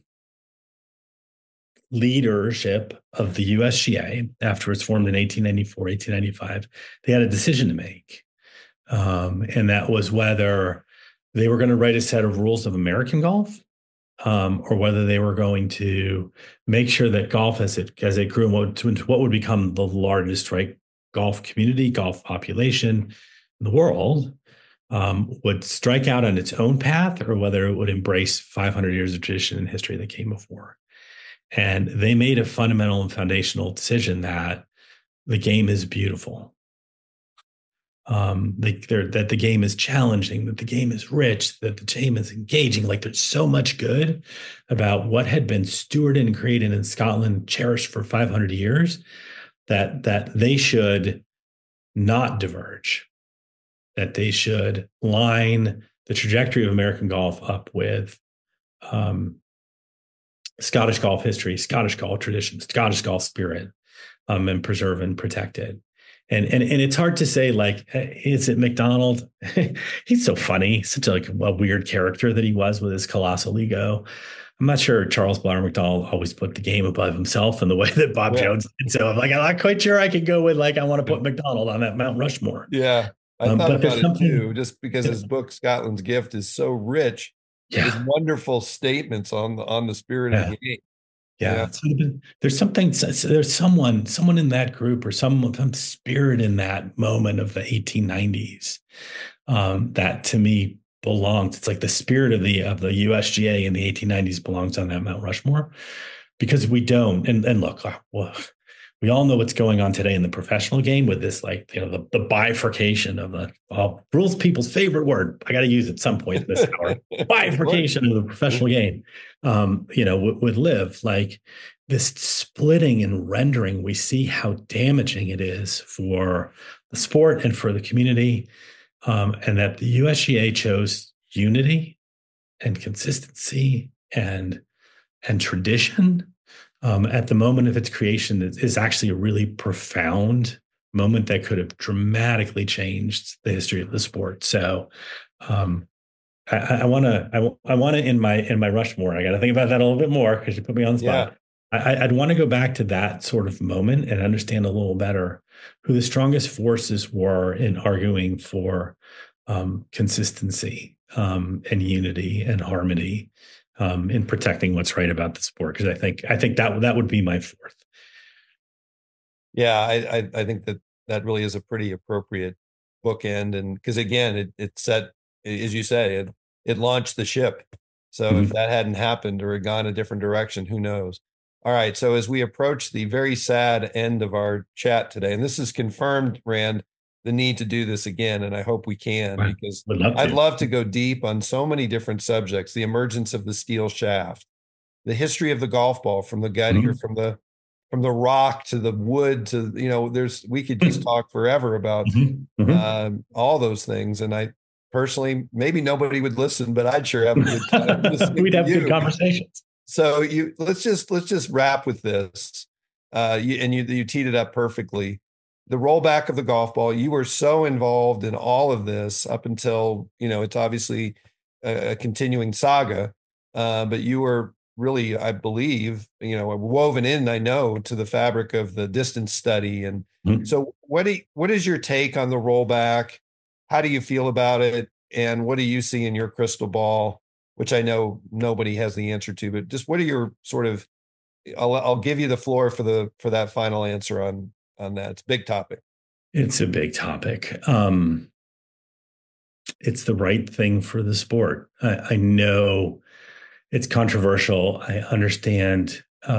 leadership of the U S G A after it's formed in eighteen ninety-four, eighteen ninety-five, they had a decision to make. Um, and that was whether they were going to write a set of rules of American golf um, or whether they were going to make sure that golf as it, as it grew into what would become the largest, right, golf community, golf population in the world um, would strike out on its own path, or whether it would embrace five hundred years of tradition and history that came before. And they made a fundamental and foundational decision that the game is beautiful, um, they, that the game is challenging, that the game is rich, that the game is engaging. Like, there's so much good about what had been stewarded and created in Scotland, cherished for five hundred years, that that they should not diverge, that they should line the trajectory of American golf up with um, Scottish golf history, Scottish golf tradition, Scottish golf spirit, um, and preserve and protect it. And and and it's hard to say, like, is it Macdonald? He's so funny, such a, like a weird character that he was with his colossal ego. I'm not sure Charles Blyer McDonald always put the game above himself in the way that Bob Yeah. Jones did. So I'm like, I'm not quite sure I could go with like, I want to put McDonald on that Mount Rushmore. Yeah. I Um, thought but there's about it something- too, just because his book, Scotland's Gift, is so rich with Yeah. wonderful statements on the on the spirit of Yeah. the game. Yeah. Yeah. It's sort of- there's something, there's someone, someone in that group or some, some spirit in that moment of the eighteen nineties um, that to me belongs. It's like the spirit of the, of the U S G A in the eighteen nineties belongs on that Mount Rushmore, because we don't. And, and look, uh, well, we all know what's going on today in the professional game with this, like, you know, the, the bifurcation of the uh, rules people's favorite word. I got to use it at some point this hour. Bifurcation of the professional game. Um, you know, with, with Live, like this splitting and rendering, we see how damaging it is for the sport and for the community. Um, and that the U S G A chose unity and consistency and and tradition um, at the moment of its creation is, is actually a really profound moment that could have dramatically changed the history of the sport. So um, I want to I, I want to in my in my Rushmore. I got to think about that a little bit more because you put me on the spot. Yeah. I, I'd want to go back to that sort of moment and understand a little better who the strongest forces were in arguing for um, consistency um, and unity and harmony um, in protecting what's right about the sport. Because I think I think that that would be my fourth. Yeah, I, I I think that that really is a pretty appropriate bookend, and because again, it it set, as you say, it it launched the ship. So mm-hmm. if that hadn't happened or had gone a different direction, who knows? All right. So as we approach the very sad end of our chat today, and this is confirmed, Rand, the need to do this again, and I hope we can, right. because love I'd love to go deep on so many different subjects: the emergence of the steel shaft, the history of the golf ball from the gut mm-hmm. here, from the from the rock to the wood to, you know, there's we could just talk forever about mm-hmm. Mm-hmm. Uh, all those things. And I personally, maybe nobody would listen, but I'd sure have a good time. We'd have good conversations. So you let's just let's just wrap with this. Uh, you, and you you teed it up perfectly. The rollback of the golf ball. You were so involved in all of this up until, you know, it's obviously a, a continuing saga. Uh, but you were really, I believe, you know, woven in, I know, to the fabric of the distance study. And mm-hmm. so what do you, what is your take on the rollback? How do you feel about it? And what do you see in your crystal ball, which I know nobody has the answer to, but just what are your sort of, I'll, I'll give you the floor for the, for that final answer on, on that. It's a big topic. It's a big topic. Um, it's the right thing for the sport. I, I know it's controversial. I understand uh,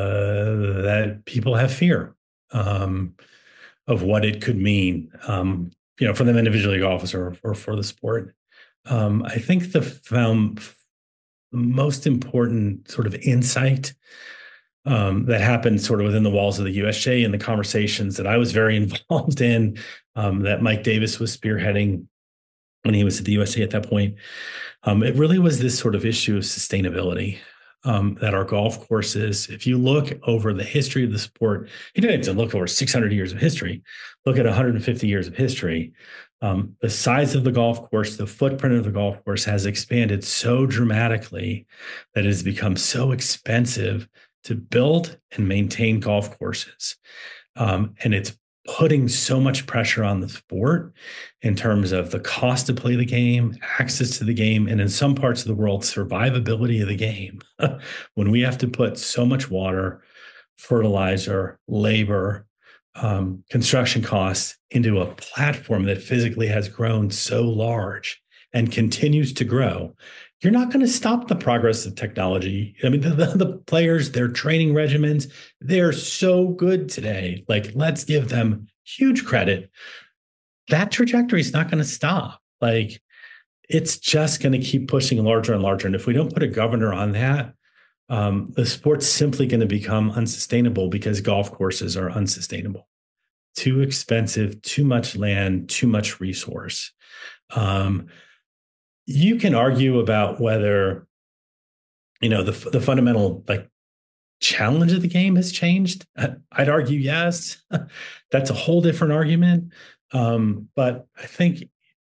that people have fear um, of what it could mean, um, you know, for them individually, golfers, or, or for the sport. Um, I think the found, most important sort of insight um, that happened sort of within the walls of the U S G A and the conversations that I was very involved in, um, that Mike Davis was spearheading when he was at the U S G A at that point. Um, it really was this sort of issue of sustainability, um, that our golf courses, if you look over the history of the sport, you don't have to look over six hundred years of history, look at one hundred fifty years of history. Um, the size of the golf course, the footprint of the golf course has expanded so dramatically that it has become so expensive to build and maintain golf courses. Um, and it's putting so much pressure on the sport in terms of the cost to play the game, access to the game, and in some parts of the world, survivability of the game. When we have to put so much water, fertilizer, labor, um, construction costs into a platform that physically has grown so large and continues to grow, you're not going to stop the progress of technology. I mean, the, the, the players, their training regimens, they're so good today. Like, let's give them huge credit. That trajectory is not going to stop. Like, it's just going to keep pushing larger and larger. And if we don't put a governor on that, um, the sport's simply going to become unsustainable because golf courses are unsustainable. Too expensive, too much land, too much resource. Um, You can argue about whether, you know, the the fundamental like challenge of the game has changed. I'd argue yes. That's a whole different argument. Um, but I think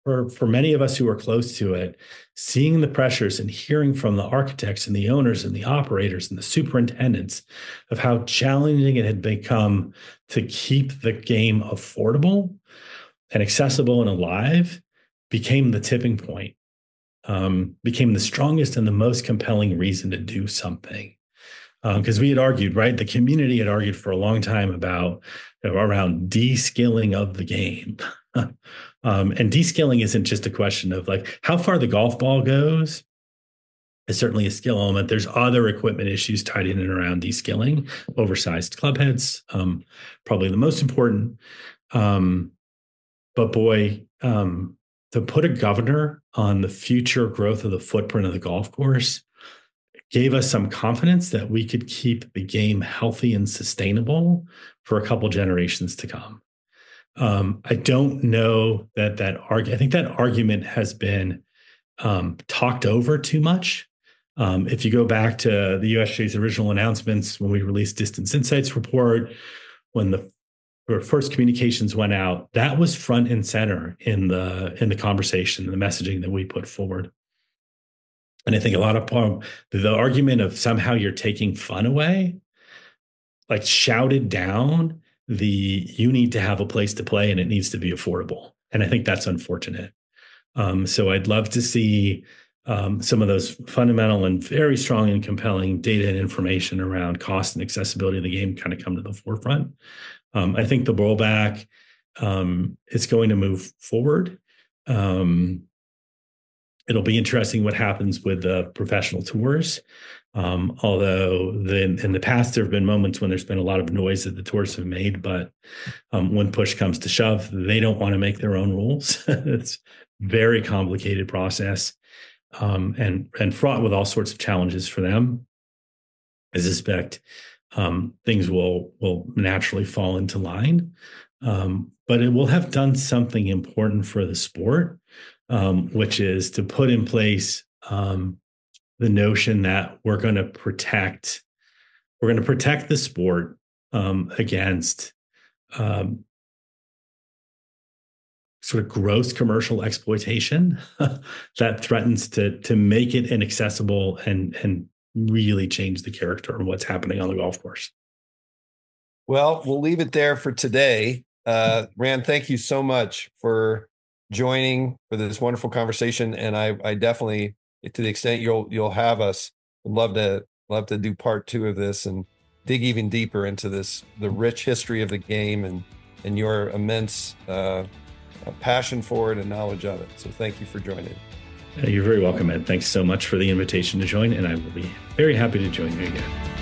for, for many of us who are close to it, seeing the pressures and hearing from the architects and the owners and the operators and the superintendents of how challenging it had become to keep the game affordable and accessible and alive became the tipping point, um, became the strongest and the most compelling reason to do something. Because um, we had argued, right? The community had argued for a long time about you know, around de-skilling of the game. um, and de-skilling isn't just a question of like how far the golf ball goes. It's certainly a skill element. There's other equipment issues tied in and around de-skilling, oversized club heads, um, probably the most important. Um, but boy, um, to put a governor on the future growth of the footprint of the golf course gave us some confidence that we could keep the game healthy and sustainable for a couple generations to come. Um, I don't know that that argument, I think that argument has been um, talked over too much. Um, if you go back to the U S G A's original announcements, when we released Distance Insights report, when the first communications went out, that was front and center in the, in the conversation, the messaging that we put forward. And I think a lot of um, the argument of somehow you're taking fun away, like shouted down the you need to have a place to play and it needs to be affordable. And I think that's unfortunate. Um, so I'd love to see um, some of those fundamental and very strong and compelling data and information around cost and accessibility of the game kind of come to the forefront. Um, I think the rollback um, is going to move forward. Um, It'll be interesting what happens with the professional tours. Um, although the, in the past, there have been moments when there's been a lot of noise that the tours have made, but um, when push comes to shove, they don't want to make their own rules. It's a very complicated process um, and, and fraught with all sorts of challenges for them. I suspect um, things will, will naturally fall into line, um, but it will have done something important for the sport. Um, which is to put in place um, the notion that we're going to protect, we're going to protect the sport um, against um, sort of gross commercial exploitation that threatens to to make it inaccessible and and really change the character of what's happening on the golf course. Well, we'll leave it there for today. Uh, Rand, thank you so much for joining for this wonderful conversation. And I, I definitely, to the extent you'll, you'll have us, would love to, love to do part two of this and dig even deeper into this, the rich history of the game and, and your immense uh, passion for it and knowledge of it. So thank you for joining. You're very welcome, Ed. Thanks so much for the invitation to join. And I will be very happy to join you again.